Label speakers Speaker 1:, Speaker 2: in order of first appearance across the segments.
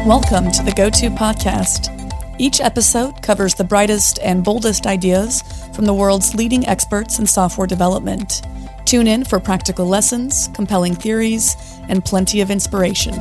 Speaker 1: Welcome to the Go-To Podcast. Each episode covers the brightest and boldest ideas from the world's leading experts in software development. Tune in for practical lessons, compelling theories, and plenty of inspiration.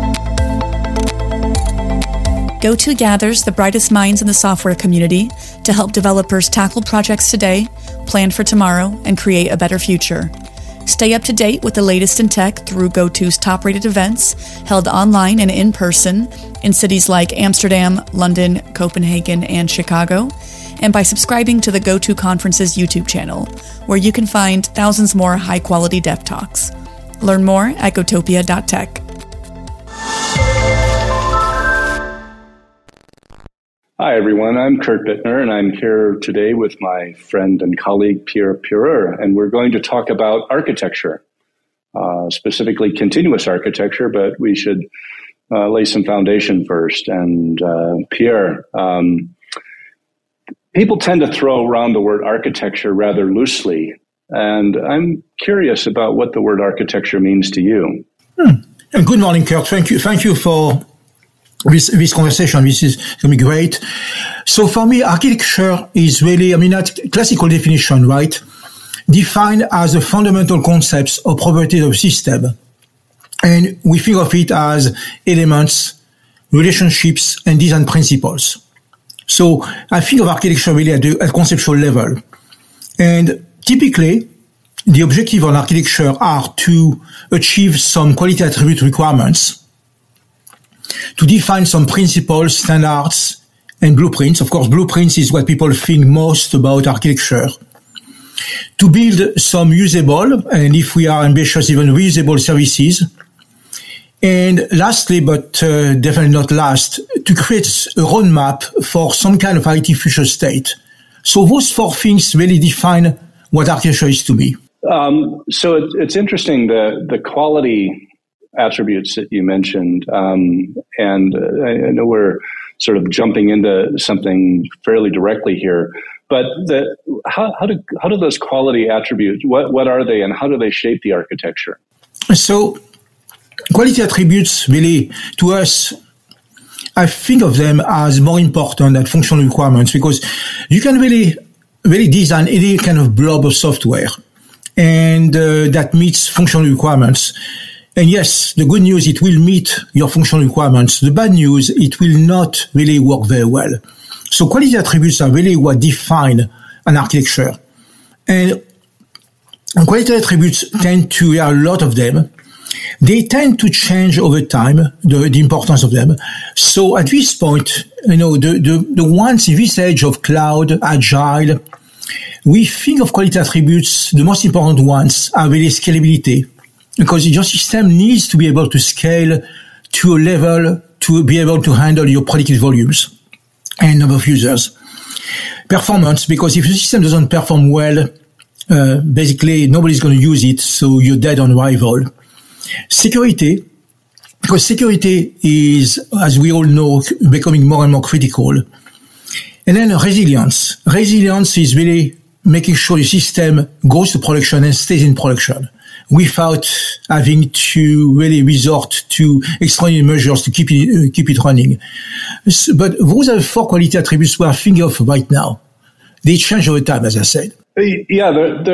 Speaker 1: Go-To gathers the brightest minds in the software community to help developers tackle projects today, plan for tomorrow, and create a better future. Stay up to date with the latest in tech through Go-To's top-rated events, held online and in person in cities like Amsterdam, London, Copenhagen, and Chicago, and by subscribing to the Go-To Conference's YouTube channel, where you can find thousands more high-quality dev talks. Learn more at gotopia.tech.
Speaker 2: Hi, everyone. I'm Kurt Bittner, and I'm here today with my friend and colleague, Pierre Pureur, and we're going to talk about architecture, specifically continuous architecture, but we should lay some foundation first. And Pierre, people tend to throw around the word architecture rather loosely, and I'm curious about what the word architecture means to you.
Speaker 3: And good morning, Kurt. Thank you for this conversation. This is going to be great. So for me, architecture is really, that classical definition, right? Defined as the fundamental concepts or properties of system. And we think of it as elements, relationships, and design principles. So I think of architecture really at a conceptual level. And typically, the objective on architecture are to achieve some quality attribute requirements, to define some principles, standards, and blueprints. Of course, blueprints is what people think most about architecture. To build some usable, and if we are ambitious, even reusable services. And lastly, but definitely not last, to create a roadmap for some kind of IT future state. So those four things really define what architecture is to me.
Speaker 2: So it's interesting, the quality attributes that you mentioned, and I know we're sort of jumping into something fairly directly here, but how do those quality attributes, what are they and how do they shape the architecture?
Speaker 3: So quality attributes really, to us, I think of them as more important than functional requirements, because you can really design any kind of blob of software and that meets functional requirements. And yes, the good news, it will meet your functional requirements. The bad news, it will not really work very well. So quality attributes are really what define an architecture. And quality attributes tend to, there are a lot of them. They tend to change over time, the importance of them. So at this point, the ones in this age of cloud, agile, we think of quality attributes, the most important ones are really scalability. Because your system needs to be able to scale to a level to be able to handle your predicted volumes and number of users. Performance, because if the system doesn't perform well, basically nobody's going to use it, so you're dead on arrival. Security, because security is, as we all know, becoming more and more critical. And then resilience. Resilience is really making sure your system goes to production and stays in production, without having to really resort to extraordinary measures to keep it running. But those are the four quality attributes we are thinking of right now. They change over time, as I said.
Speaker 2: Yeah,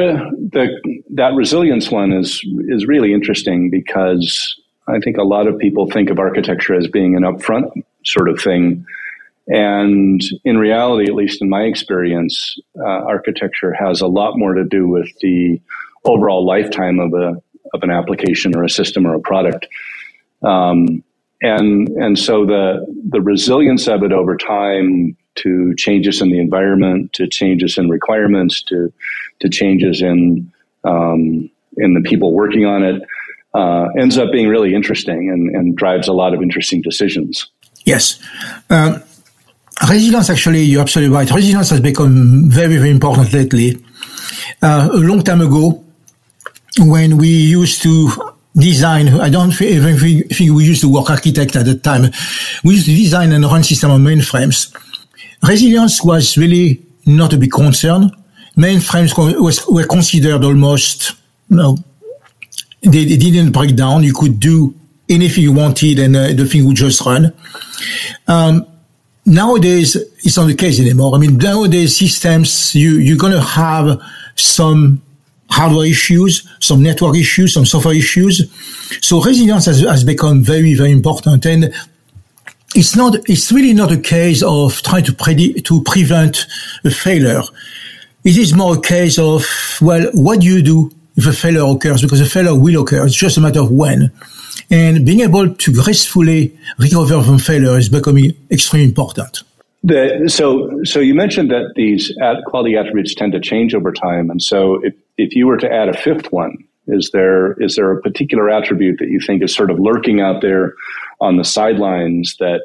Speaker 2: that resilience one is really interesting, because I think a lot of people think of architecture as being an upfront sort of thing. And in reality, at least in my experience, architecture has a lot more to do with the overall lifetime of an application or a system or a product, and so the resilience of it over time to changes in the environment, to changes in requirements, to changes in the people working on it, ends up being really interesting and drives a lot of interesting decisions.
Speaker 3: Yes. Resilience, actually, you're absolutely right. Resilience has become very, very important lately. A long time ago, when we used to design, I don't even think we used the word architect at the time. We used to design and run systems on mainframes. Resilience was really not a big concern. Mainframes were considered almost, they didn't break down. You could do anything you wanted and the thing would just run. Nowadays, it's not the case anymore. I mean, nowadays systems, you're going to have some hardware issues, some network issues, some software issues. So resilience has become very, very important. And it's really not a case of trying to prevent a failure. It is more a case of, well, what do you do if a failure occurs? Because a failure will occur. It's just a matter of when. And being able to gracefully recover from failure is becoming extremely important.
Speaker 2: So you mentioned that these quality attributes tend to change over time. And so if you were to add a fifth one, is there a particular attribute that you think is sort of lurking out there on the sidelines that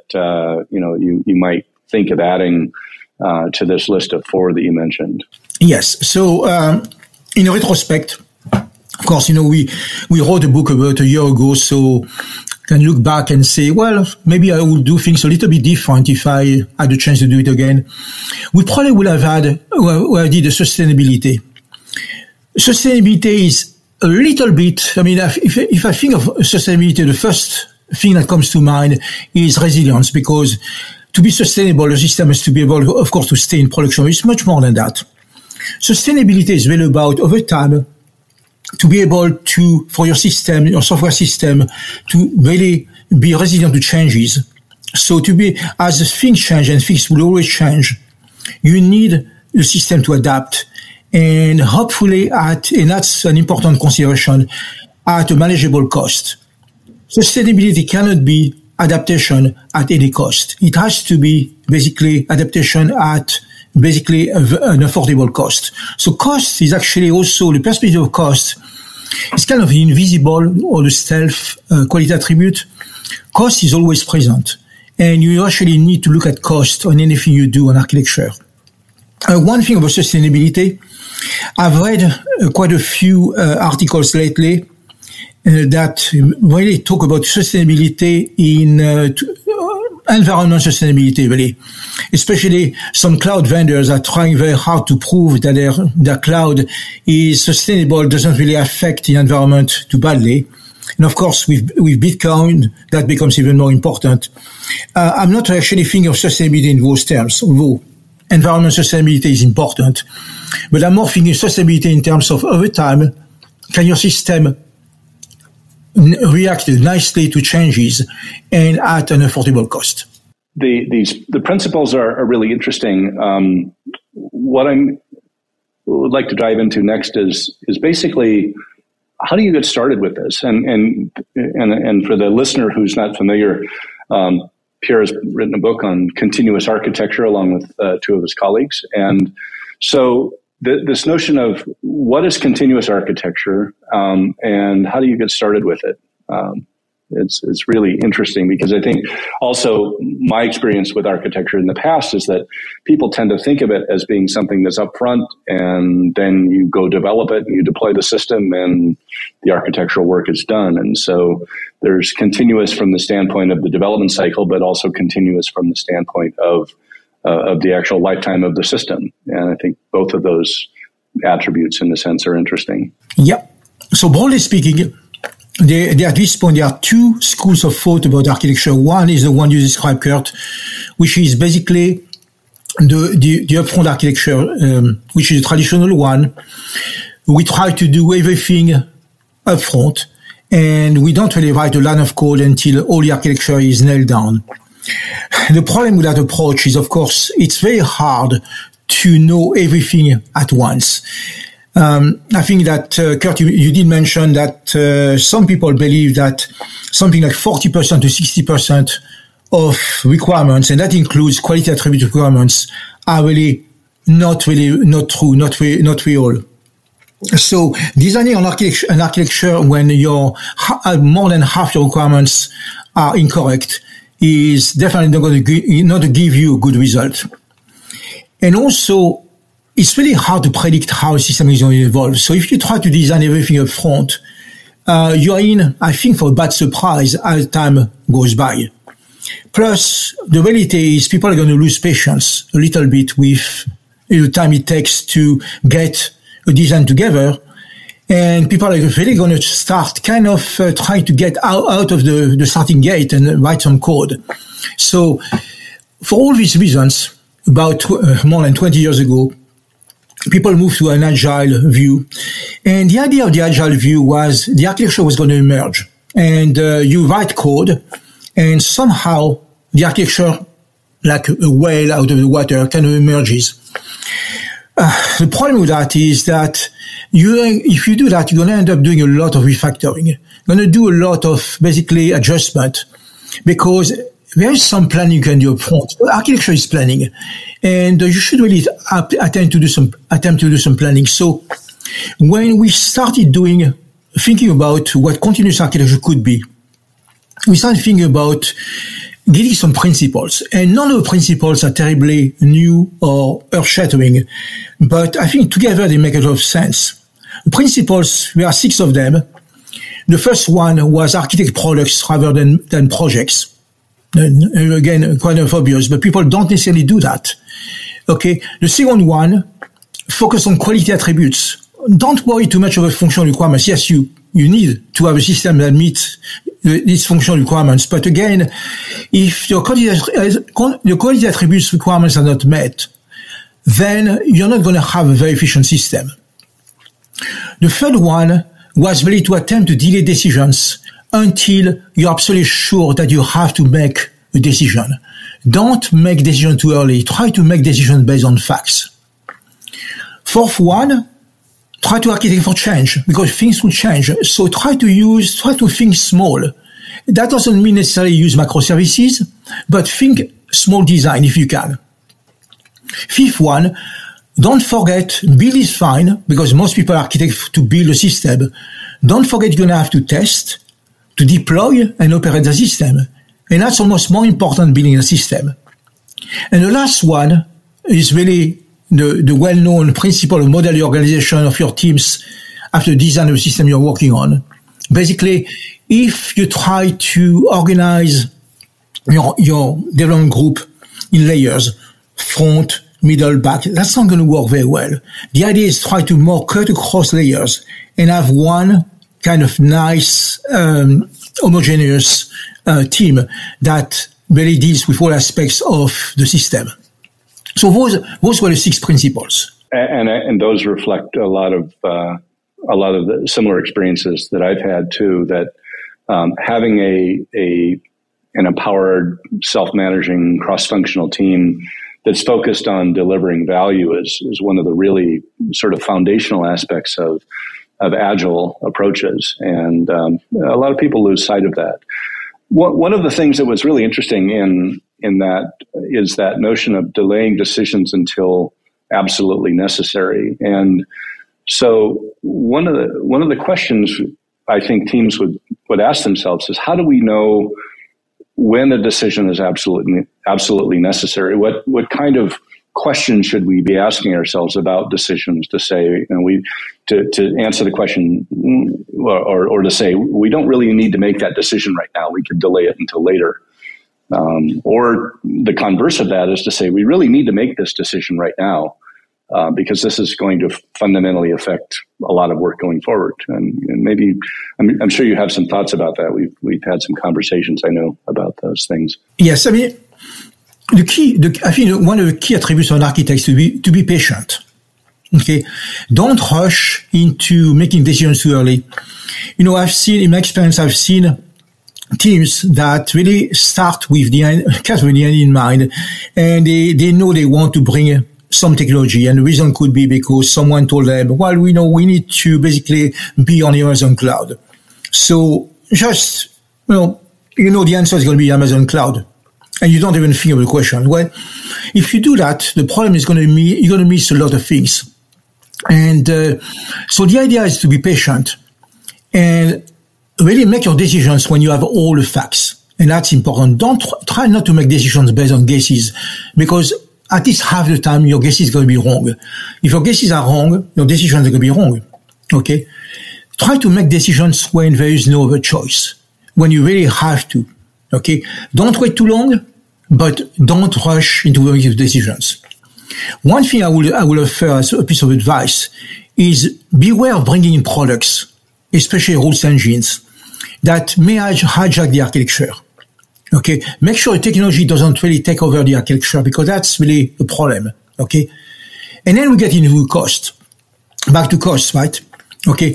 Speaker 2: you might think of adding to this list of 4 that you mentioned?
Speaker 3: Yes. So in retrospect, of course, we wrote a book about a year ago, so can look back and say, well, maybe I would do things a little bit different if I had a chance to do it again. We probably would have had, where I did the sustainability. Sustainability is a little bit, I mean, if I think of sustainability, the first thing that comes to mind is resilience, because to be sustainable, the system has to be able, of course, to stay in production. It's much more than that. Sustainability is really about, over time, to be able to, for your system, your software system, to really be resilient to changes. So to be, as things change, and things will always change, you need the system to adapt. And hopefully and that's an important consideration, at a manageable cost. Sustainability cannot be adaptation at any cost. It has to be basically adaptation at basically an affordable cost. So cost is actually also, the perspective of cost is kind of invisible, or the stealth quality attribute. Cost is always present, and you actually need to look at cost on anything you do on architecture. One thing about sustainability, I've read quite a few articles lately that really talk about sustainability in environment sustainability, really. Especially some cloud vendors are trying very hard to prove that their cloud is sustainable, doesn't really affect the environment too badly. And of course, with Bitcoin, that becomes even more important. I'm not actually thinking of sustainability in those terms, although environment sustainability is important. But I'm more thinking sustainability in terms of, over time, can your system react nicely to changes and at an affordable cost?
Speaker 2: The principles are really interesting. What I would like to dive into next is basically, how do you get started with this? And for the listener who's not familiar, Pierre has written a book on continuous architecture along with 2 of his colleagues. And so this notion of what is continuous architecture and how do you get started with it? It's really interesting, because I think also my experience with architecture in the past is that people tend to think of it as being something that's upfront, and then you go develop it and you deploy the system and the architectural work is done. And so there's continuous from the standpoint of the development cycle, but also continuous from the standpoint of the actual lifetime of the system. And I think both of those attributes in a sense are interesting.
Speaker 3: Yep. So broadly speaking, at this point, there are 2 schools of thought about architecture. One is the one you described, Kurt, which is basically the upfront architecture, which is a traditional one. We try to do everything upfront, and we don't really write a line of code until all the architecture is nailed down. The problem with that approach is, of course, it's very hard to know everything at once. I think that, Kurt, you did mention that some people believe that something like 40% to 60% of requirements, and that includes quality attribute requirements, are really not true, not real. So designing an architecture when more than half your requirements are incorrect is definitely not going to give you a good result. And also, it's really hard to predict how a system is going to evolve. So if you try to design everything up front, you are in, I think, for a bad surprise as time goes by. Plus, the reality is people are going to lose patience a little bit with the time it takes to get a design together. And people are really going to start kind of trying to get out of the starting gate and write some code. So for all these reasons, about more than 20 years ago, people moved to an agile view. And the idea of the agile view was the architecture was going to emerge. And you write code, and somehow the architecture, like a whale out of the water, kind of emerges. The problem with that is that if you do that, you're going to end up doing a lot of refactoring. You're going to do a lot of basically adjustment, because there is some planning you can do up front. Architecture is planning, and you should really attempt to do some planning. So when we started thinking about what continuous architecture could be, we started thinking about getting some principles. And none of the principles are terribly new or earth-shattering, but I think together they make a lot of sense. The principles, there are 6 of them. The first one was architect products rather than projects. And again, kind of obvious, but people don't necessarily do that. Okay. The second one, focus on quality attributes. Don't worry too much about functional requirements. Yes, you need to have a system that meets these functional requirements. But again, if your quality attributes requirements are not met, then you're not going to have a very efficient system. The third one was really to attempt to delay decisions until you're absolutely sure that you have to make a decision. Don't make decisions too early. Try to make decisions based on facts. Fourth one, try to architect for change, because things will change. So try to think small. That doesn't mean necessarily use microservices, but think small design if you can. Fifth one, don't forget, build is fine, because most people architect to build a system. Don't forget you're going to have to test, to deploy and operate the system. And that's almost more important than building a system. And the last one is really the well-known principle of model the organization of your teams after design of the system you're working on. Basically, if you try to organize your development group in layers, front, middle, back, that's not going to work very well. The idea is try to more cut across layers and have one kind of nice, homogeneous team that really deals with all aspects of the system. So those were the 6 principles.
Speaker 2: And those reflect a lot of the similar experiences that I've had too. That having an empowered, self-managing, cross-functional team that's focused on delivering value is one of the really sort of foundational aspects of agile approaches, and a lot of people lose sight of that. One of the things that was really interesting in that is that notion of delaying decisions until absolutely necessary. And so one of the questions I think teams would ask themselves is, how do we know when a decision is absolutely necessary? What kind of questions should we be asking ourselves about decisions to say, to answer the question, or to say, we don't really need to make that decision right now. We could delay it until later. Or the converse of that is to say, we really need to make this decision right now, because this is going to fundamentally affect a lot of work going forward. And maybe, I'm sure you have some thoughts about that. We've had some conversations, I know, about those things.
Speaker 3: Yes, I mean, I think one of the key attributes of an architect is to be patient. Okay, don't rush into making decisions too early. In my experience, I've seen teams that really start with the end in mind, and they know they want to bring some technology, and the reason could be because someone told them, well, we need to basically be on Amazon Cloud. So just, the answer is going to be Amazon Cloud. And you don't even think of the question. Well, if you do that, the problem is you're going to miss a lot of things. And so the idea is to be patient and really make your decisions when you have all the facts. And that's important. Don't try not to make decisions based on guesses, because at least half the time your guess is going to be wrong. If your guesses are wrong, your decisions are going to be wrong. Okay? Try to make decisions when there is no other choice, when you really have to. Okay? Don't wait too long, but don't rush into making decisions. One thing I will offer as a piece of advice is beware of bringing in products, especially rules engines, that may hijack the architecture. Okay, make sure the technology doesn't really take over the architecture, because that's really a problem. Okay, and then we get into cost. Back to cost, right? Okay,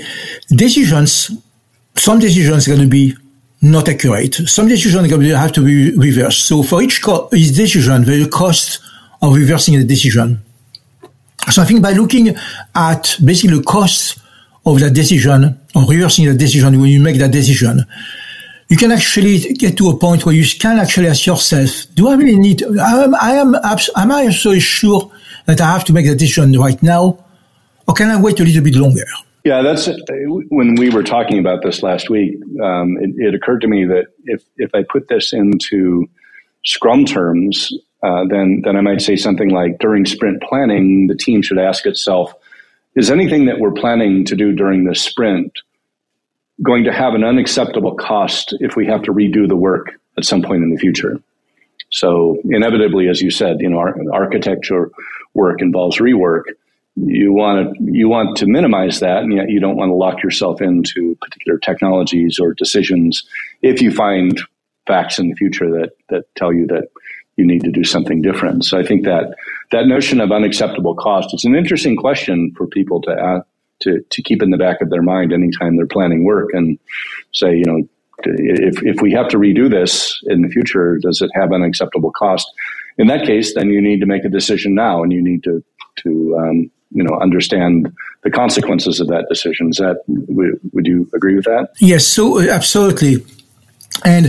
Speaker 3: some decisions are going to be not accurate. Some decisions are going to have to be reversed. So for each decision, there's a cost of reversing the decision. So I think by looking at basically the cost of that decision, or reversing the decision when you make that decision, you can actually get to a point where you can actually ask yourself, do I really need, am I so sure that I have to make that decision right now? Or can I wait a little bit longer?
Speaker 2: Yeah, that's when we were talking about this last week. It occurred to me that if I put this into Scrum terms, then I might say something like, during sprint planning, the team should ask itself, is anything that we're planning to do during this sprint going to have an unacceptable cost if we have to redo the work at some point in the future? So inevitably, as you said, our architecture work involves rework. You want to minimize that, and yet you don't want to lock yourself into particular technologies or decisions if you find facts in the future that tell you that you need to do something different. So I think that notion of unacceptable cost, it's an interesting question for people to keep in the back of their mind anytime they're planning work, and say, if we have to redo this in the future, does it have an acceptable cost? In that case, then you need to make a decision now, and you need to understand the consequences of that decision. Would you agree with that?
Speaker 3: Yes, so absolutely. And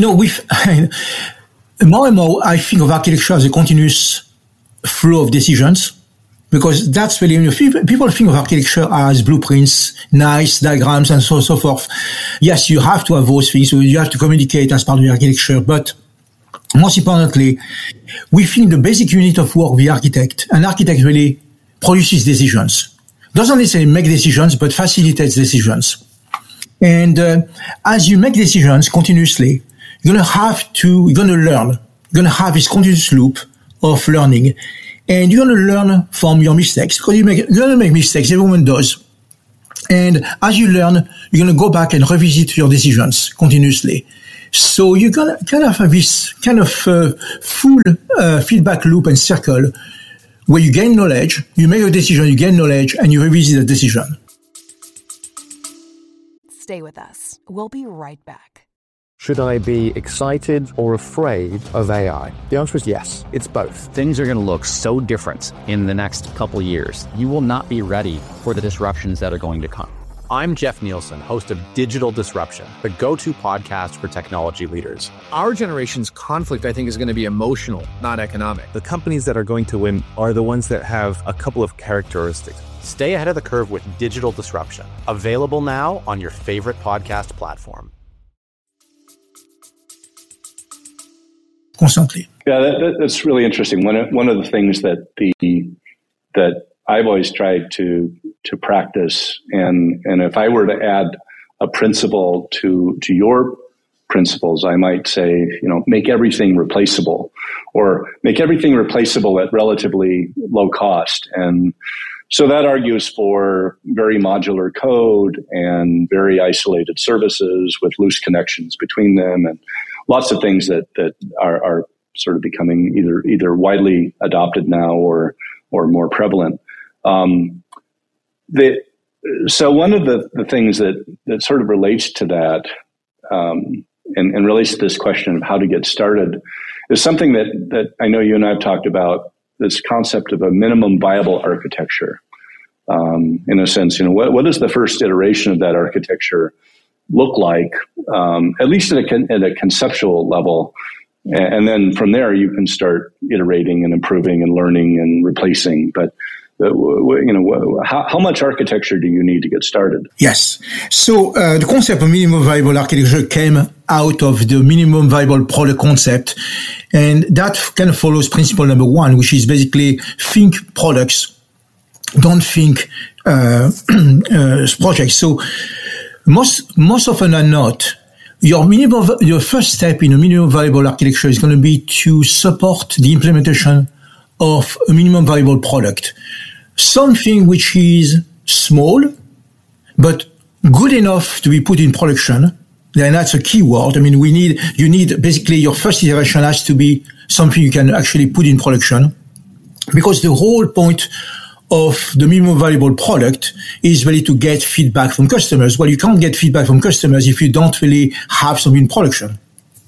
Speaker 3: more and more, I think of architecture as a continuous flow of decisions, because that's really, people think of architecture as blueprints, nice diagrams, and so forth. Yes, you have to have those things, so you have to communicate as part of the architecture, but most importantly, we think the basic unit of work of the architect, an architect really produces decisions. Doesn't necessarily make decisions, but facilitates decisions. And as you make decisions continuously, you're going to learn. You're going to have this continuous loop of learning. And you're going to learn from your mistakes, because you're going to make mistakes. Everyone does. And as you learn, you're going to go back and revisit your decisions continuously. So you're going to kind of have this kind of full feedback loop and circle where you gain knowledge, you make a decision, you gain knowledge, and you revisit the decision.
Speaker 4: Stay with us. We'll be right back.
Speaker 5: Should I be excited or afraid of AI? The answer is yes. It's both.
Speaker 6: Things are going to look so different in the next couple years. You will not be ready for the disruptions that are going to come. I'm Jeff Nielsen, host of Digital Disruption, the go-to podcast for technology leaders.
Speaker 7: Our generation's conflict, I think, is going to be emotional, not economic.
Speaker 5: The companies that are going to win are the ones that have a couple of characteristics.
Speaker 6: Stay ahead of the curve with Digital Disruption. Available now on your favorite podcast platform.
Speaker 3: Constantly.
Speaker 2: Yeah, that's really interesting. One of the things that I've always tried to practice, and if I were to add a principle to your principles, I might say, make everything replaceable, or make everything replaceable at relatively low cost. And so that argues for very modular code and very isolated services with loose connections between them, and lots of things that are sort of becoming either widely adopted now or more prevalent. So one of the things that sort of relates to that, and relates to this question of how to get started, is something that I know you and I have talked about, this concept of a minimum viable architecture. In a sense, what does the first iteration of that architecture look like, at least at a conceptual level? And then from there, you can start iterating and improving and learning and replacing. But how much architecture do you need to get started?
Speaker 3: Yes. So the concept of minimum viable architecture came out of the minimum viable product concept. And that kind of follows principle number one, which is basically think products, don't think projects. So most often than not, your first step in a minimum viable architecture is going to be to support the implementation of a minimum viable product, something which is small, but good enough to be put in production. Then that's a key word. I mean, you need basically your first iteration has to be something you can actually put in production, because the whole point of the minimum viable product is really to get feedback from customers. Well, you can't get feedback from customers if you don't really have something in production.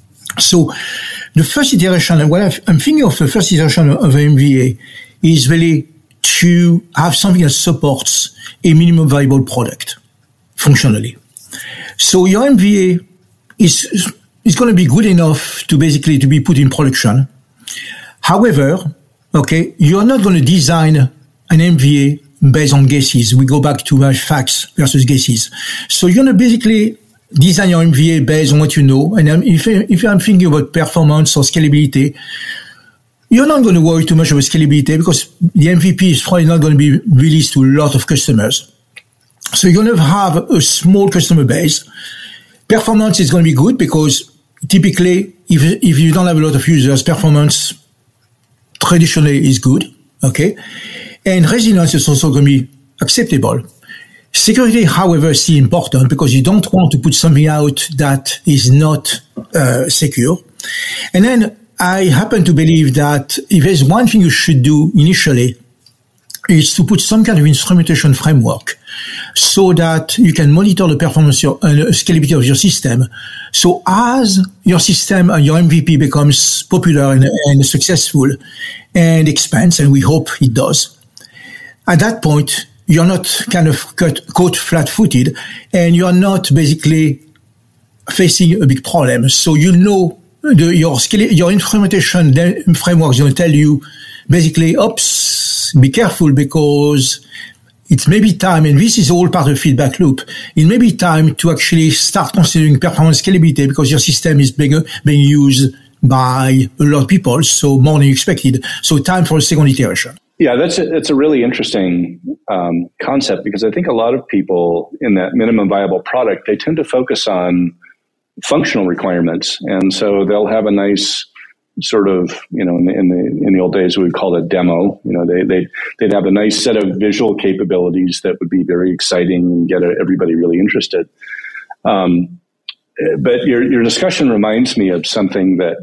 Speaker 3: So the first iteration, and what I'm thinking of the first iteration of MVA is really to have something that supports a minimum viable product functionally. So your MVA is going to be good enough to basically to be put in production. However, okay, you're not going to design an MVA based on guesses. We go back to facts versus guesses. So you're going to basically design your MVA based on what you know. And if I'm thinking about performance or scalability, you're not going to worry too much about scalability because the MVP is probably not going to be released to a lot of customers. So you're going to have a small customer base. Performance is going to be good because typically, if you don't have a lot of users, performance traditionally is good. Okay. And resilience is also going to be acceptable. Security, however, is still important because you don't want to put something out that is not secure. And then I happen to believe that if there's one thing you should do initially is to put some kind of instrumentation framework so that you can monitor the performance and scalability of your system. So as your system and your MVP becomes popular and successful and expands, and we hope it does, at that point, you're not kind of caught flat-footed and you're not basically facing a big problem. So you know your instrumentation framework is going to tell you basically, oops, be careful because it may be time, and this is all part of the feedback loop, it may be time to actually start considering performance scalability because your system is being used by a lot of people, so more than you expected. So time for a second iteration.
Speaker 2: Yeah, that's a really interesting concept because I think a lot of people in that minimum viable product, they tend to focus on functional requirements. And so they'll have a nice sort of, in the old days, we would call it a demo. They'd have a nice set of visual capabilities that would be very exciting and get everybody really interested. But your discussion reminds me of something that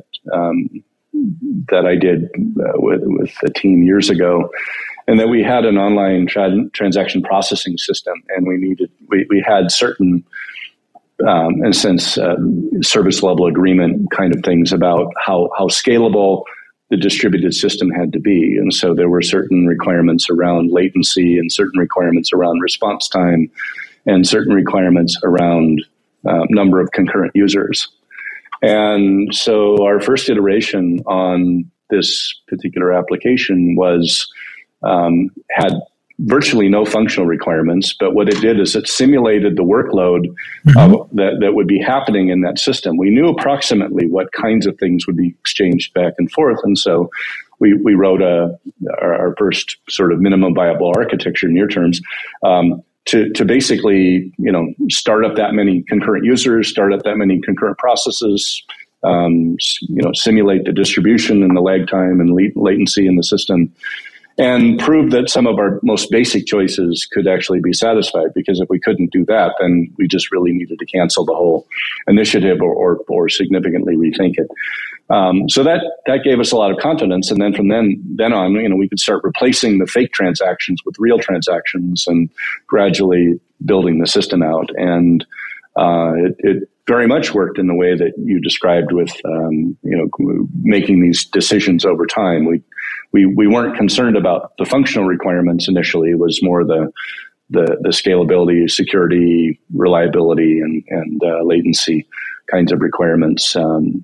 Speaker 2: I did with a team years ago, and that we had an online transaction processing system, and we had certain, in a sense, service level agreement kind of things about how scalable the distributed system had to be. And so there were certain requirements around latency and certain requirements around response time and certain requirements around number of concurrent users. And so our first iteration on this particular application had virtually no functional requirements, but what it did is it simulated the workload that would be happening in that system. We knew approximately what kinds of things would be exchanged back and forth, and so we wrote our first sort of minimum viable architecture, near terms, to basically start up that many concurrent users, start up that many concurrent processes, simulate the distribution and the lag time and latency in the system, and prove that some of our most basic choices could actually be satisfied. Because if we couldn't do that, then we just really needed to cancel the whole initiative or significantly rethink it. So that gave us a lot of confidence. And then from then on, we could start replacing the fake transactions with real transactions and gradually building the system out. And it very much worked in the way that you described with, making these decisions over time. We weren't concerned about the functional requirements initially. It was more the scalability, security, reliability, and latency kinds of requirements.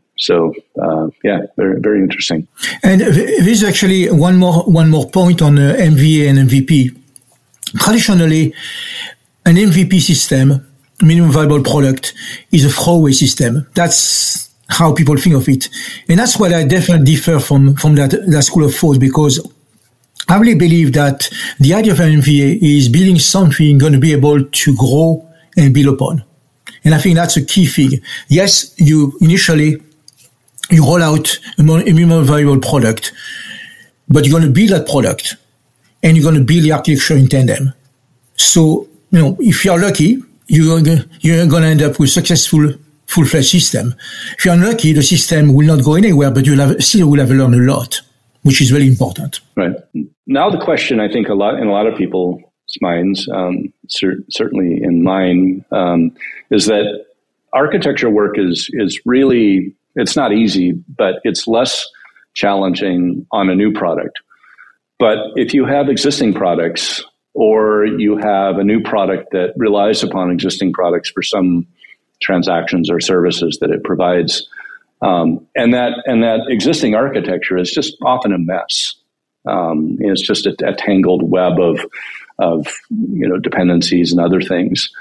Speaker 2: Very, very interesting.
Speaker 3: And there's actually one more point on MVA and MVP. Traditionally, an MVP system, minimum viable product, is a throwaway system. That's how people think of it. And that's what I definitely differ from that school of thought, because I really believe that the idea of an MVA is building something going to be able to grow and build upon. And I think that's a key thing. Yes, you roll out a minimum viable product, but you're going to build that product and you're going to build the architecture in tandem. So, if you're lucky, you're going to end up with successful full-fledged system. If you're unlucky, the system will not go anywhere, but still will have learned a lot, which is very important.
Speaker 2: Right. Now the question, I think, in a lot of people's minds, certainly in mine, is that architecture work is really, it's not easy, but it's less challenging on a new product. But if you have existing products, or you have a new product that relies upon existing products for some transactions or services that it provides, and that existing architecture is just often a mess. It's just a tangled web of dependencies and other things.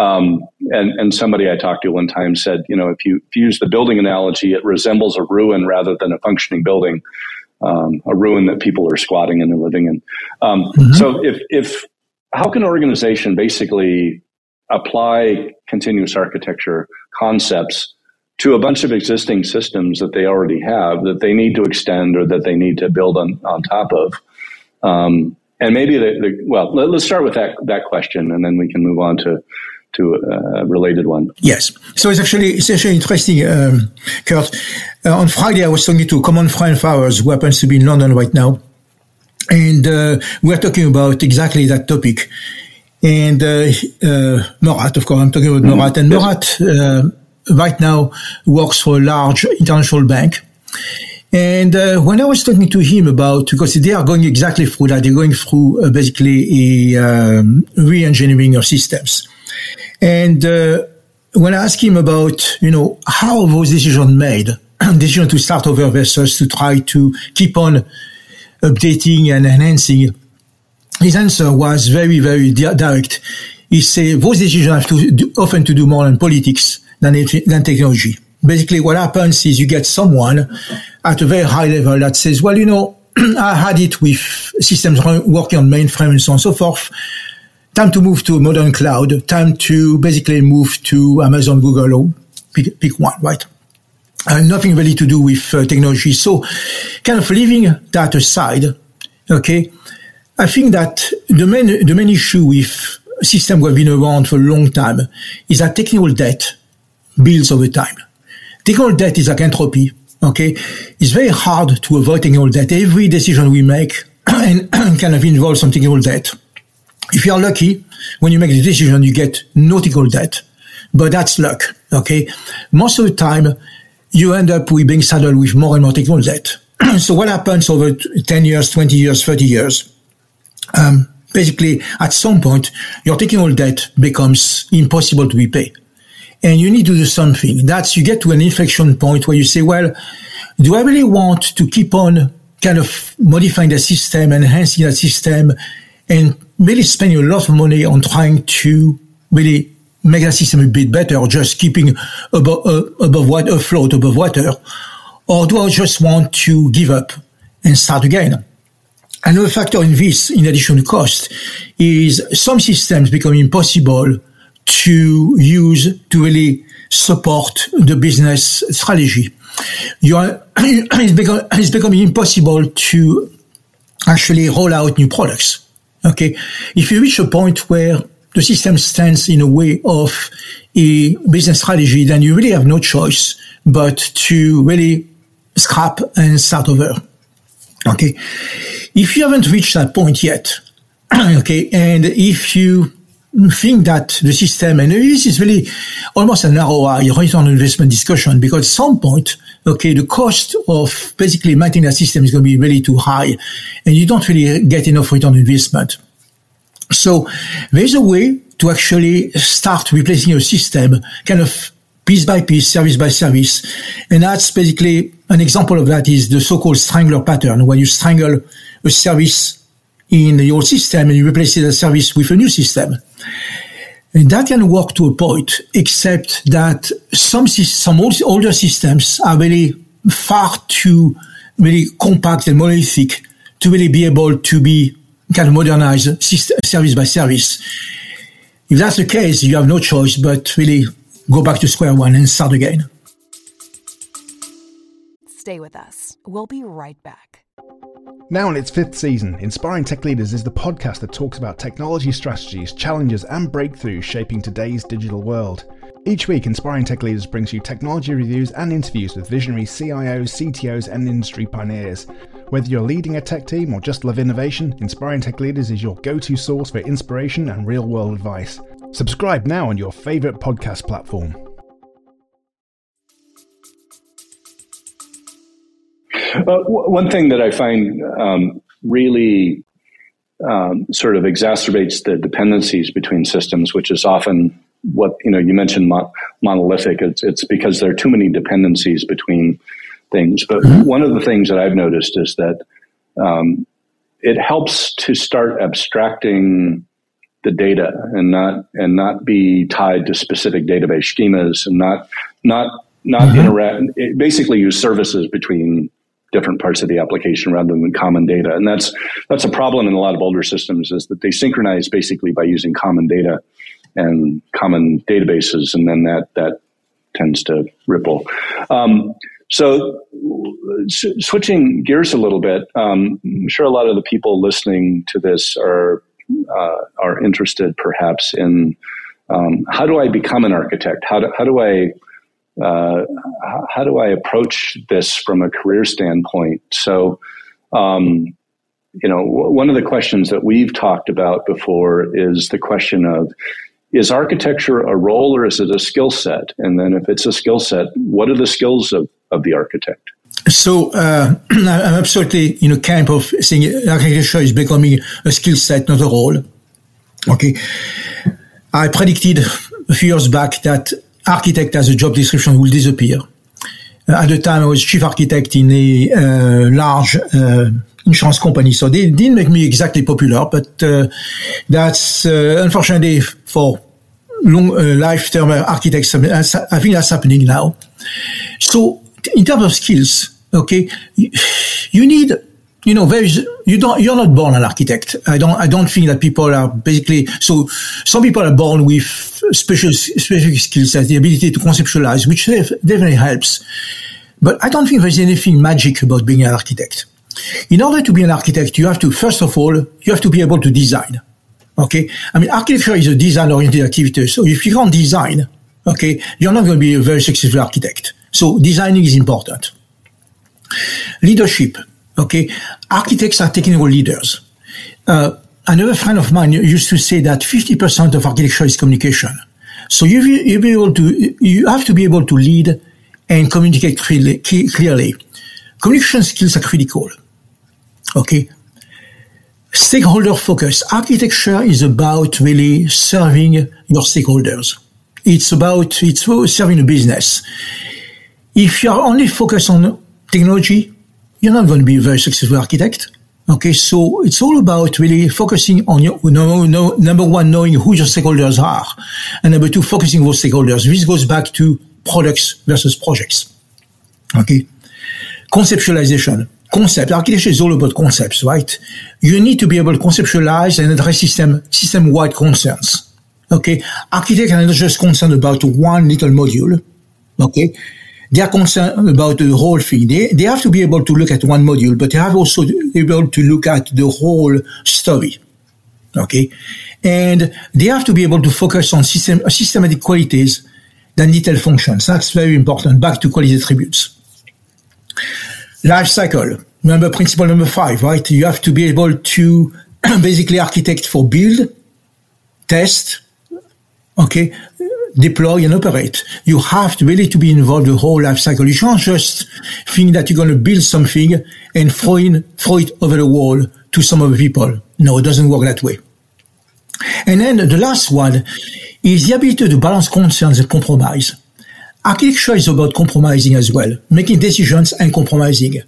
Speaker 2: And somebody I talked to one time said, if you use the building analogy, it resembles a ruin rather than a functioning building. A ruin that people are squatting in and living in. So how can an organization basically apply continuous architecture concepts to a bunch of existing systems that they already have that they need to extend or that they need to build on top of? And maybe let's start with that question, and then we can move on to a related one.
Speaker 3: Yes. So it's actually interesting, Kurt. On Friday, I was talking to a common friend of ours who happens to be in London right now. And we're talking about exactly that topic. And Murat, of course, I'm talking about Murat. And Murat right now works for a large international bank. And when I was talking to him because they are going exactly through that, they're going through basically a re-engineering of systems. And when I asked him about, how those decisions made, decision to start over versus to try to keep on updating and enhancing, his answer was very, very direct. He said those decisions have often to do more than politics than technology. Basically, what happens is you get someone at a very high level that says, well, I had it with systems working on mainframe and so on and so forth. Time to move to a modern cloud. Time to basically move to Amazon, Google, or pick one, right? Nothing really to do with technology. So kind of leaving that aside, okay, I think that the main issue with systems that have been around for a long time is that technical debt builds over time. Technical debt is like entropy, okay? It's very hard to avoid technical debt. Every decision we make kind of involves some technical debt. If you're lucky, when you make the decision, you get no technical debt, but that's luck, okay? Most of the time, you end up with being saddled with more and more technical debt. So what happens over 10 years, 20 years, 30 years? Basically, at some point, your technical debt becomes impossible to repay. And you need to do something. You get to an inflection point where you say, well, do I really want to keep on kind of modifying the system, enhancing that system, and really spending a lot of money on trying to really make that system a bit better, or just keeping afloat above water? Or do I just want to give up and start again? Another factor in this, in addition to cost, is some systems become impossible to use to really support the business strategy. It's becoming impossible to actually roll out new products. Okay, if you reach a point where the system stands in a way of a business strategy, then you really have no choice but to really scrap and start over. Okay, if you haven't reached that point yet, okay, and if you think that the system, and this is really almost an ROI, return on investment discussion, because at some point, okay, the cost of basically maintaining that system is going to be really too high, and you don't really get enough return on investment. So there's a way to actually start replacing your system kind of piece by piece, service by service. And that's basically an example of that is the so-called strangler pattern, where you strangle a service in your system and you replace the service with a new system. And that can work to a point, except that some older systems are really far too really compact and monolithic to really be able to be kind of modernized service by service. If that's the case, you have no choice but really go back to square one and start again.
Speaker 4: Stay with us. We'll be right back.
Speaker 8: Now in its 5th season, Inspiring Tech Leaders is the podcast that talks about technology strategies, challenges, and breakthroughs shaping today's digital world. Each week, Inspiring Tech Leaders brings you technology reviews and interviews with visionary CIOs, CTOs, and industry pioneers. Whether you're leading a tech team or just love innovation, Inspiring Tech Leaders is your go-to source for inspiration and real-world advice. Subscribe now on your favorite podcast platform.
Speaker 2: One thing that I find really sort of exacerbates the dependencies between systems, which is often what, you mentioned monolithic. It's because there are too many dependencies between things. But one of the things that I've noticed is that it helps to start abstracting the data and not be tied to specific database schemas and not interact. Basically, use services between different parts of the application rather than common data. And that's a problem in a lot of older systems, is that they synchronize basically by using common data and common databases, and then that tends to ripple. So switching gears a little bit, I'm sure a lot of the people listening to this are interested perhaps in how do I become an architect? How do I approach this from a career standpoint? So, one of the questions that we've talked about before is the question of, is architecture a role or is it a skill set? And then if it's a skill set, what are the skills of the architect?
Speaker 3: So I'm absolutely, camp of saying architecture is becoming a skill set, not a role. Okay. I predicted a few years back that architect as a job description will disappear. At the time, I was chief architect in a large insurance company, so they didn't make me exactly popular, but that's unfortunately for long lifetime architects. I think that's happening now. So in terms of skills, okay, you need, you're not born an architect. I don't think that people are basically, so some people are born with specific skills, as the ability to conceptualize, which definitely helps. But I don't think there's anything magic about being an architect. In order to be an architect, you have to, first of all, you have to be able to design. Okay? I mean, architecture is a design-oriented activity. So if you can't design, okay, you're not going to be a very successful architect. So designing is important. Leadership. Okay? Architects are technical leaders. Another friend of mine used to say that 50% of architecture is communication. So you have to be able to lead and communicate clearly. Communication skills are critical. Okay? Stakeholder focus. Architecture is about really serving your stakeholders. It's about serving a business. If you are only focused on technology, you're not going to be a very successful architect. Okay, so it's all about really focusing on your, number one, knowing who your stakeholders are, and number two, focusing on those stakeholders. This goes back to products versus projects. Okay, conceptualization. Architecture is all about concepts, right? You need to be able to conceptualize and address system-wide concerns. Okay, architects are not just concerned about one little module. Okay. They are concerned about the whole thing. They have to be able to look at one module, but they have also to be able to look at the whole story. Okay? And they have to be able to focus on systematic qualities than detailed functions. That's very important. Back to quality attributes. Life cycle. Remember principle number 5, right? You have to be able to basically architect for build, test, okay, deploy and operate. You have to really to be involved in the whole life cycle. You can't just think that you're going to build something and throw it over the wall to some other people. No, it doesn't work that way. And then the last one is the ability to balance concerns and compromise. Architecture is about compromising as well, making decisions and compromising.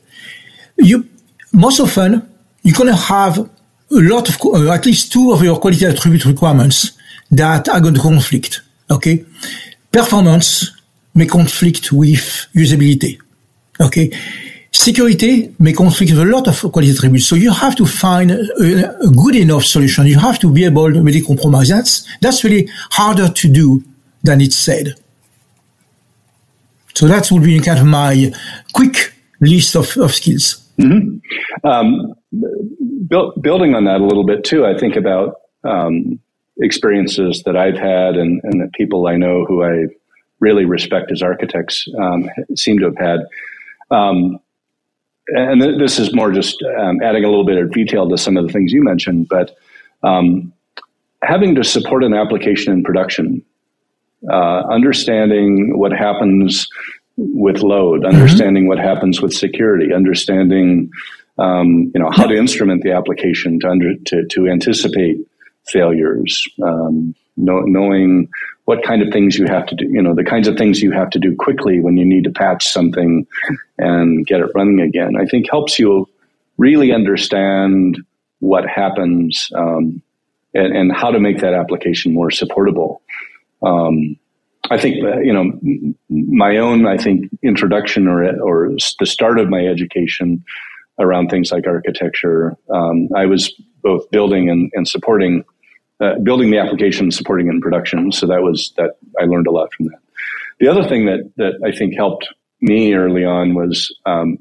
Speaker 3: Most often, you're going to have a lot of, at least 2 of your quality attribute requirements that are going to conflict. Okay, performance may conflict with usability. Okay, security may conflict with a lot of quality attributes. So you have to find a good enough solution. You have to be able to really compromise. That's really harder to do than it's said. So that would be kind of my quick list of skills.
Speaker 2: Mm-hmm. building on that a little bit too, I think about experiences that I've had and that people I know who I really respect as architects seem to have had. And this is more just adding a little bit of detail to some of the things you mentioned, but having to support an application in production, understanding what happens with load, understanding what happens with security, understanding how to instrument the application to anticipate failures, knowing what kind of things you have to do, the kinds of things you have to do quickly when you need to patch something and get it running again, I think helps you really understand what happens and how to make that application more supportable. I think, my own, introduction or the start of my education around things like architecture, I was both building and supporting, building the application and supporting it in production. So that I learned a lot from that. The other thing that I think helped me early on was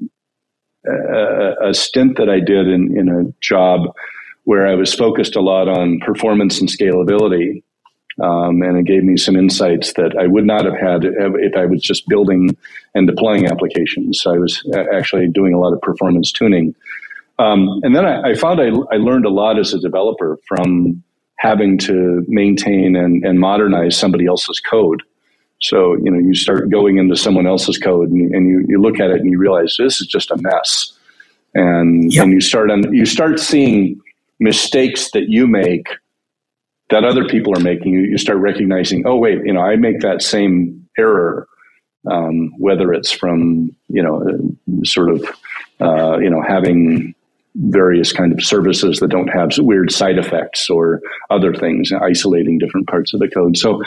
Speaker 2: a stint that I did in a job where I was focused a lot on performance and scalability. And it gave me some insights that I would not have had if I was just building and deploying applications. So I was actually doing a lot of performance tuning. And then I found I learned a lot as a developer from having to maintain and modernize somebody else's code. So, you start going into someone else's code and you look at it and you realize this is just a mess. And you start seeing mistakes that you make that other people are making. You start recognizing, oh, wait, I make that same error, whether it's from, having various kind of services that don't have weird side effects or other things, isolating different parts of the code. So,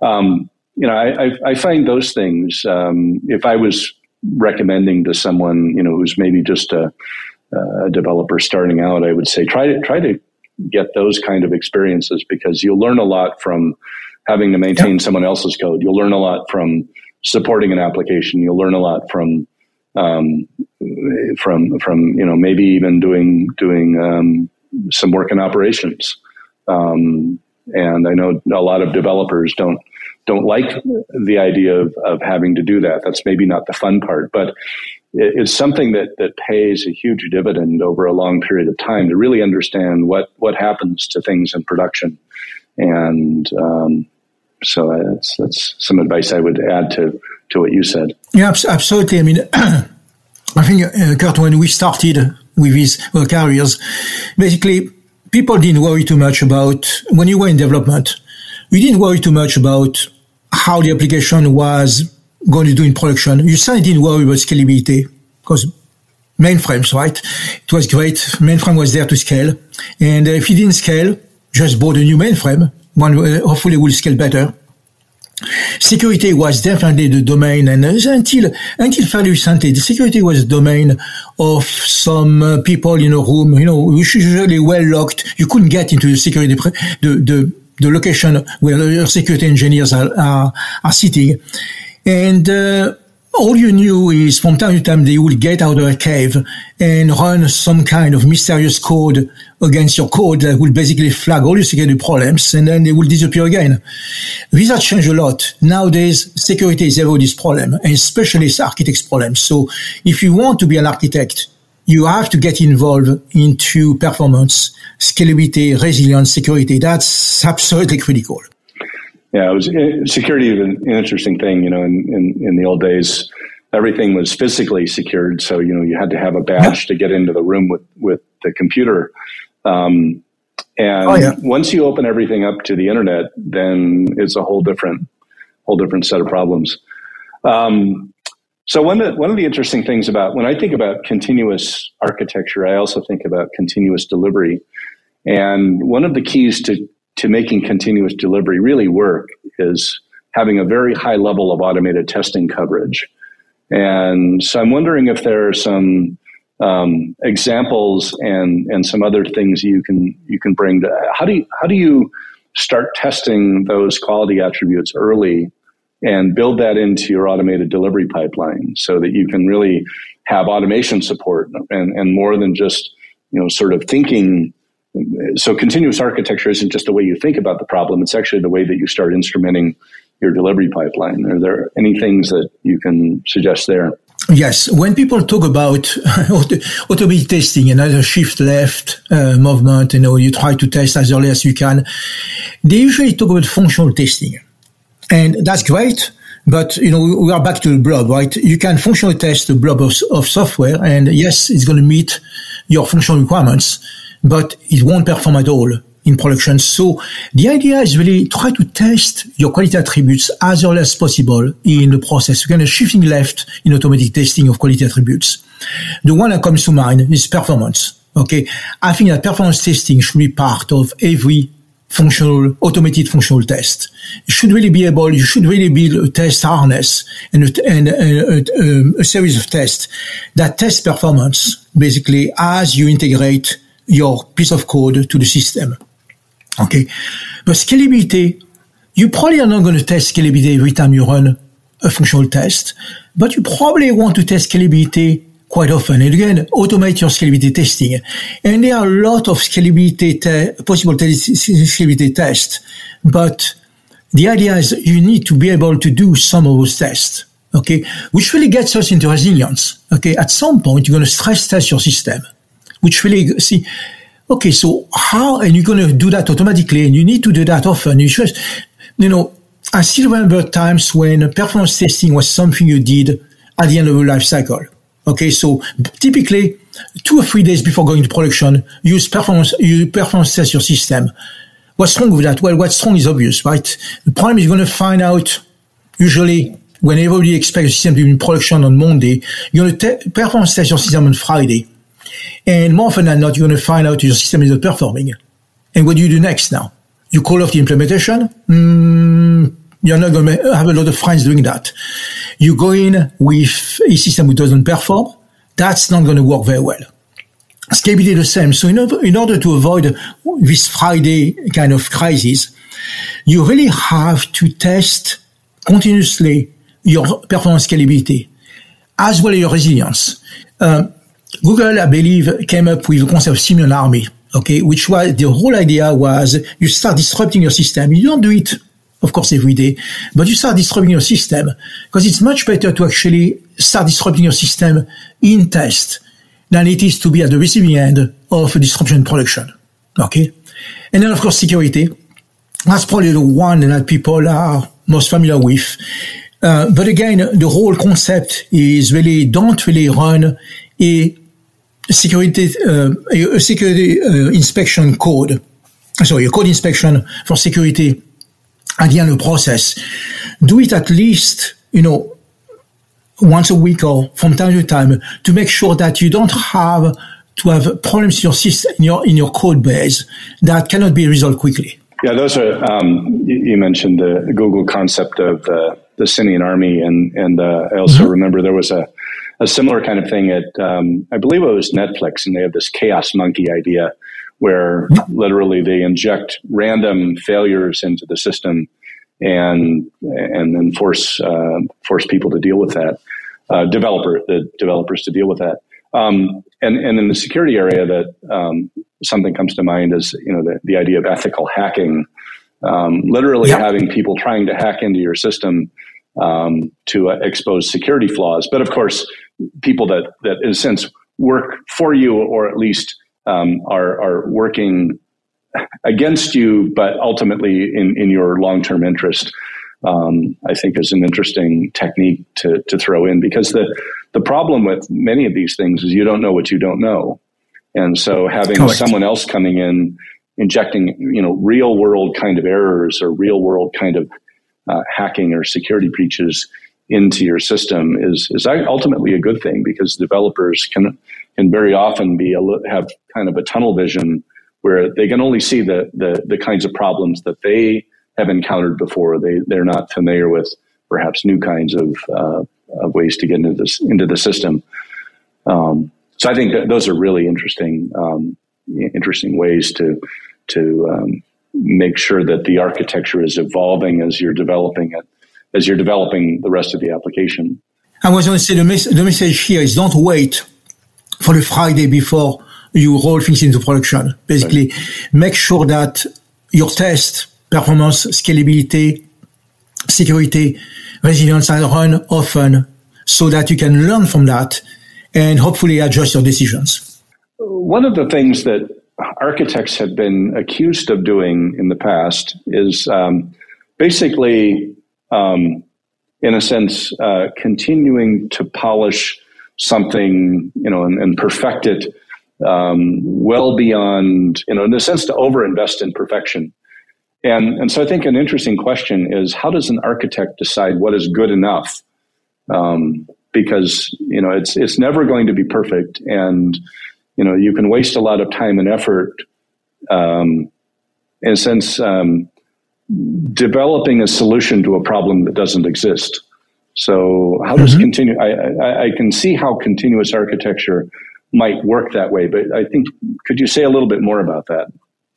Speaker 2: I find those things, if I was recommending to someone, who's maybe just a developer starting out, I would say, try to get those kind of experiences, because you'll learn a lot from having to maintain someone else's code. You'll learn a lot from supporting an application. You'll learn a lot from maybe even doing some work in operations. And I know a lot of developers don't like the idea of having to do that. That's maybe not the fun part, but it's something that pays a huge dividend over a long period of time to really understand what happens to things in production. And so that's some advice I would add to what you said.
Speaker 3: Yeah, absolutely. I mean, I think, Kurt, when we started with these careers, basically people didn't worry too much about, when you were in development, we didn't worry too much about how the application was going to do in production. You certainly didn't worry about scalability, because mainframes, right? It was great. Mainframe was there to scale. And if you didn't scale, just bought a new mainframe. One hopefully will scale better. Security was definitely the domain, and until fairly recently, the security was the domain of some people in a room, usually well locked. You couldn't get into the security, the location where your security engineers are sitting. And all you knew is from time to time they would get out of a cave and run some kind of mysterious code against your code that will basically flag all your security problems, and then they will disappear again. This has changed a lot. Nowadays, security is everybody's problem, and especially it's architect's problem. So if you want to be an architect, you have to get involved into performance, scalability, resilience, security. That's absolutely critical.
Speaker 2: Yeah, security was an interesting thing. In the old days, everything was physically secured. So, you had to have a badge to get into the room with the computer. Once you open everything up to the internet, then it's a whole different set of problems. So one of the interesting things about, when I think about continuous architecture, I also think about continuous delivery. And one of the keys to making continuous delivery really work is having a very high level of automated testing coverage. And so I'm wondering if there are some examples and some other things you can bring to how do you start testing those quality attributes early and build that into your automated delivery pipeline so that you can really have automation support and more than just sort of thinking. So continuous architecture isn't just the way you think about the problem. It's actually the way that you start instrumenting your delivery pipeline. Are there any things that you can suggest there?
Speaker 3: Yes. When people talk about automated testing and other shift left movement, you try to test as early as you can, they usually talk about functional testing. And that's great. But, we are back to the blob, right? You can functionally test the blob of software. And yes, it's going to meet your functional requirements, but it won't perform at all in production. So the idea is really try to test your quality attributes as early as possible in the process. We're kind of shifting left in automatic testing of quality attributes. The one that comes to mind is performance. Okay. I think that performance testing should be part of every automated functional test. You should really build a test harness and a series of tests that test performance basically as you integrate your piece of code to the system. Okay. But scalability, you probably are not going to test scalability every time you run a functional test, but you probably want to test scalability quite often. And again, automate your scalability testing. And there are a lot of possible scalability tests, but the idea is you need to be able to do some of those tests. Okay. Which really gets us into resilience. Okay. At some point, you're going to stress test your system, which really see, okay, so how, and you're going to do that automatically, and you need to do that often. I still remember times when performance testing was something you did at the end of a life cycle. Okay, so typically 2 or 3 days before going to production, you performance test your system. What's wrong with that? Well, what's wrong is obvious, right? The problem is you're going to find out usually when everybody expects a system to be in production on Monday, you're going to performance test your system on Friday. And more often than not, you're going to find out your system is not performing. And what do you do next now? You call off the implementation? You're not going to have a lot of friends doing that. You go in with a system which doesn't perform. That's not going to work very well. Scalability the same. So in order to avoid this Friday kind of crisis, you really have to test continuously your performance scalability as well as your resilience. Google, I believe, came up with the concept of Simeon Army, okay, which was the whole idea was you start disrupting your system. You don't do it, of course, every day, but you start disrupting your system because it's much better to actually start disrupting your system in test than it is to be at the receiving end of a disruption in production, okay? And then, of course, security. That's probably the one that people are most familiar with. But again, the whole concept is really don't really run a security inspection code. Sorry, a code inspection for security at the end of the process. Do it at least, once a week or from time to time to make sure that you don't have to have problems in your system, in your code base that cannot be resolved quickly.
Speaker 2: Yeah, those are, you mentioned the Google concept of the Simeon Army, and I also remember there was a similar kind of thing at, I believe it was Netflix, and they have this chaos monkey idea where literally they inject random failures into the system and then force people to deal with that, the developers to deal with that. And in the security area, that something comes to mind is the idea of ethical hacking, literally having people trying to hack into your system to expose security flaws. But of course, people that in a sense work for you, or at least are working against you, but ultimately in your long-term interest, I think is an interesting technique to throw in, because the problem with many of these things is you don't know what you don't know. And so having someone else coming in, injecting, real world kind of errors or real world kind of hacking or security breaches into your system is ultimately a good thing, because developers can very often have kind of a tunnel vision where they can only see the kinds of problems that they have encountered before. They're not familiar with perhaps new kinds of ways to get into the system. So I think that those are really interesting ways to make sure that the architecture is evolving as you're developing it, as you're developing the rest of the application.
Speaker 3: I was going to say the message here is don't wait for the Friday before you roll things into production. Basically, make sure that your test, performance, scalability, security, resilience are run often so that you can learn from that and hopefully adjust your decisions.
Speaker 2: One of the things that architects have been accused of doing in the past is basically, in a sense, continuing to polish something, and perfect it well beyond, in a sense, to overinvest in perfection. And so I think an interesting question is, how does an architect decide what is good enough? Because, it's never going to be perfect. And, you can waste a lot of time and effort, in a sense, developing a solution to a problem that doesn't exist. So how does I can see how continuous architecture might work that way, but I think, could you say a little bit more about that?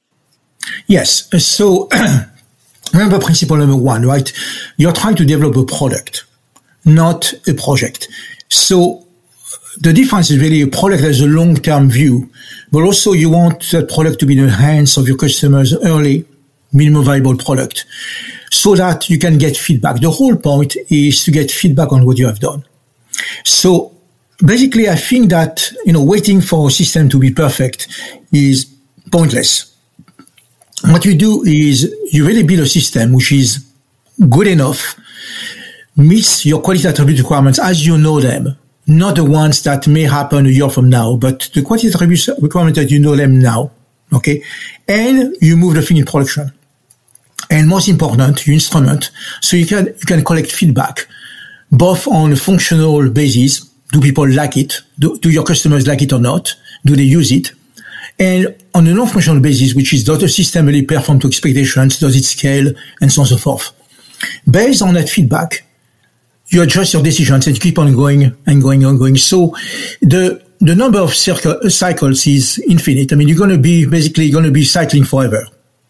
Speaker 3: Yes. So remember principle number one, right? You're trying to develop a product, not a project. So the difference is really a product has a long-term view, but also you want that product to be in the hands of your customers early, minimum viable product, so that you can get feedback. The whole point is to get feedback on what you have done. So basically, I think that, waiting for a system to be perfect is pointless. What you do is you really build a system which is good enough, meets your quality attribute requirements as you know them, not the ones that may happen a year from now, but the quality attribute requirements that you know them now, okay? And you move the thing in production. And most important, you instrument, so you can collect feedback, both on a functional basis. Do people like it? Do your customers like it or not? Do they use it? And on a non-functional basis, which is, does the system really perform to expectations? Does it scale? And so on and so forth. Based on that feedback, you adjust your decisions and you keep on going and going and going. So the number of cycles is infinite. I mean, you're going to be cycling forever.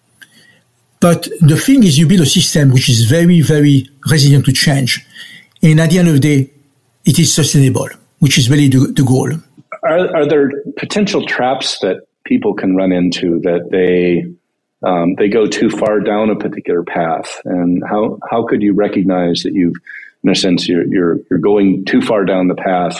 Speaker 3: But the thing is, you build a system which is very, very resilient to change. And at the end of the day, it is sustainable, which is really the goal.
Speaker 2: Are there potential traps that people can run into that they go too far down a particular path? And how could you recognize that you've, in a sense, you're going too far down the path?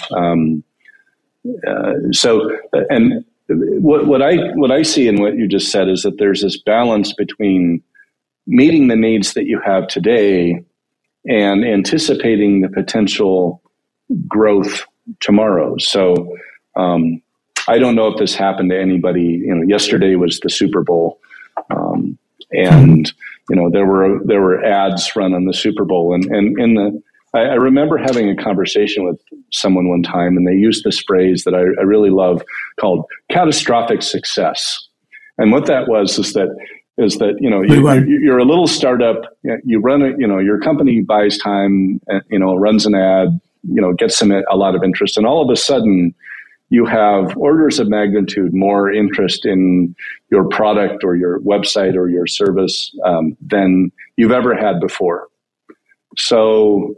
Speaker 2: And what I see in what you just said is that there's this balance between meeting the needs that you have today and anticipating the potential growth tomorrow. So I don't know if this happened to anybody. Yesterday was the Super Bowl, and there were ads run on the Super Bowl, and I remember having a conversation with someone one time, and they used this phrase that I really love called catastrophic success. And what that was is that you're a little startup, you run it, your company buys time, runs an ad, gets a lot of interest, and all of a sudden you have orders of magnitude more interest in your product or your website or your service than you've ever had before. So,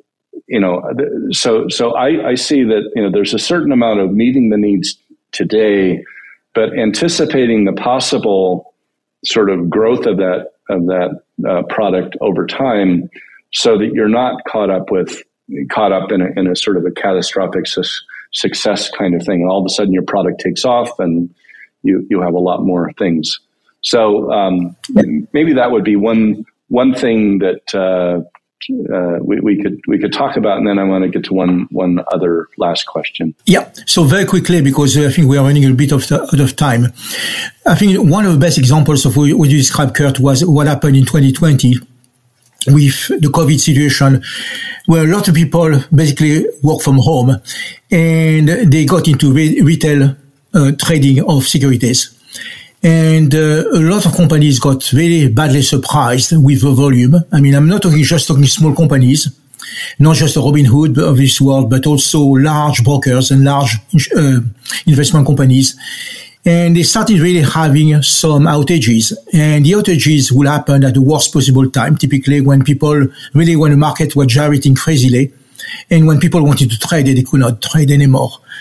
Speaker 2: I see that, there's a certain amount of meeting the needs today, but anticipating the possible sort of growth of that product over time, so that you're not caught up in a sort of a catastrophic success kind of thing. And all of a sudden your product takes off and you have a lot more things. So maybe that would be one thing that we could talk about, and then I want to get to one other last question.
Speaker 3: Yeah. So very quickly, because I think we are running a bit out of time. I think one of the best examples of what you described, Kurt, was what happened in 2020 with the COVID situation, where a lot of people basically work from home, and they got into retail trading of securities. And a lot of companies got very badly surprised with the volume. I mean, I'm not just talking small companies, not just the Robinhood of this world, but also large brokers and large investment companies. And they started really having some outages. And the outages will happen at the worst possible time, typically when the market was gyrating crazily, and when people wanted to trade, they could not trade anymore.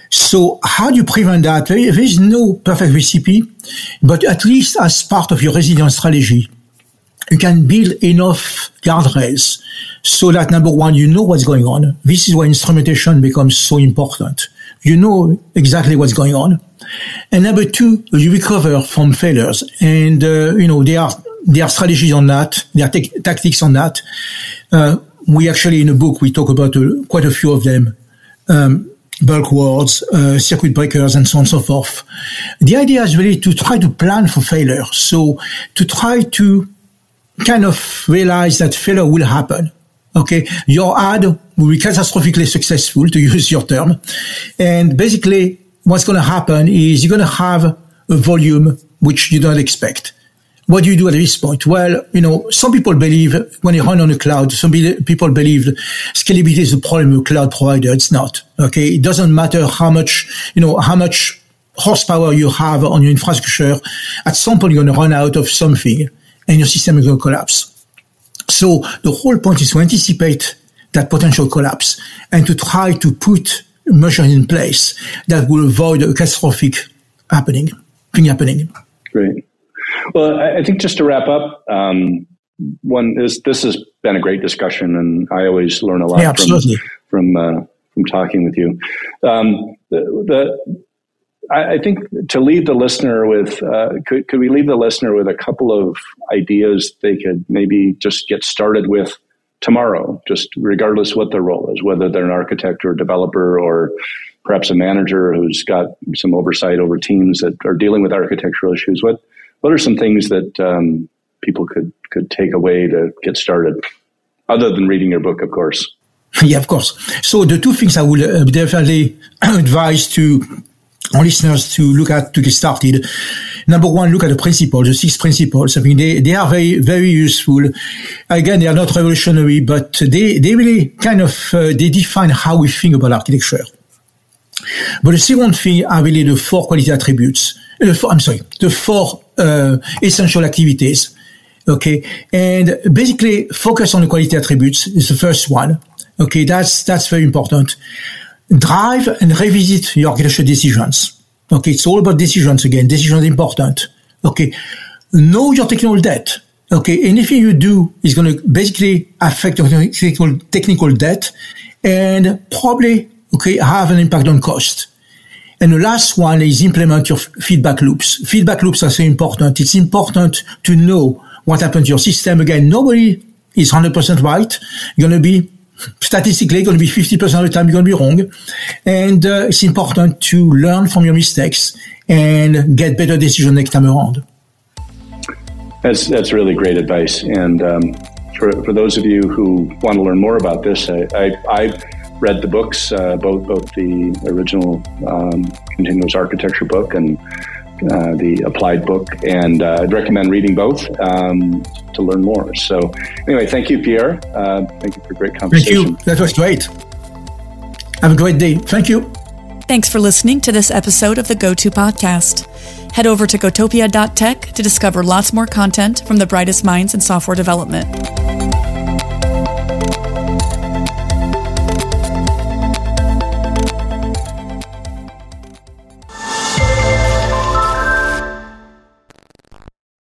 Speaker 3: So how do you prevent that? There is no perfect recipe, but at least as part of your resilience strategy, you can build enough guardrails so that, number one, you know what's going on. This is why instrumentation becomes so important. You know exactly what's going on. And number two, you recover from failures. And, there are strategies on that. There are tactics on that. We actually, in the book, we talk about quite a few of them. Bulk wards, circuit breakers, and so on and so forth. The idea is really to try to plan for failure. So to try to kind of realize that failure will happen. Okay, your ad will be catastrophically successful, to use your term. And basically, what's going to happen is you're going to have a volume which you don't expect. What do you do at this point? Well, some people believe when you run on the cloud, some people believe scalability is a problem with cloud provider. It's not. Okay, it doesn't matter how much horsepower you have on your infrastructure. At some point, you're going to run out of something, and your system is going to collapse. So the whole point is to anticipate that potential collapse and to try to put measures in place that will avoid a catastrophic thing happening.
Speaker 2: Great. Well, I think just to wrap up, this has been a great discussion, and I always learn a lot from talking with you. I think to leave the listener with, could we leave the listener with a couple of ideas they could maybe just get started with tomorrow, just regardless what their role is, whether they're an architect or a developer or perhaps a manager who's got some oversight over teams that are dealing with architectural issues. What are some things that people could take away to get started, other than reading your book, of course?
Speaker 3: Yeah, of course. So the two things I would definitely advise to our listeners to look at to get started. Number one, look at the principles, the 6 principles. I mean, they are very, very useful. Again, they are not revolutionary, but they really kind of, they define how we think about architecture. But the second thing are really the 4 quality attributes. The 4 essential activities. Okay. And basically focus on the quality attributes is the first one. Okay. That's very important. Drive and revisit your architecture decisions. Okay. It's all about decisions again. Decisions are important. Okay. Know your technical debt. Okay. Anything you do is going to basically affect your technical debt and probably, have an impact on cost. And the last one is implement your feedback loops. Feedback loops are so important. It's important to know what happened to your system. Again, nobody is 100% right. You're going to be statistically going to be 50% of the time you're going to be wrong. And it's important to learn from your mistakes and get better decisions next time around.
Speaker 2: That's really great advice. And for those of you who want to learn more about this, I've read the books, both the original Continuous Architecture book and the Applied book, and I'd recommend reading both to learn more. So anyway, thank you, Pierre. Thank you for a great conversation.
Speaker 3: Thank you. That was great. Have a great day. Thank you.
Speaker 1: Thanks for listening to this episode of the GoTo Podcast. Head over to gotopia.tech to discover lots more content from the brightest minds in software development.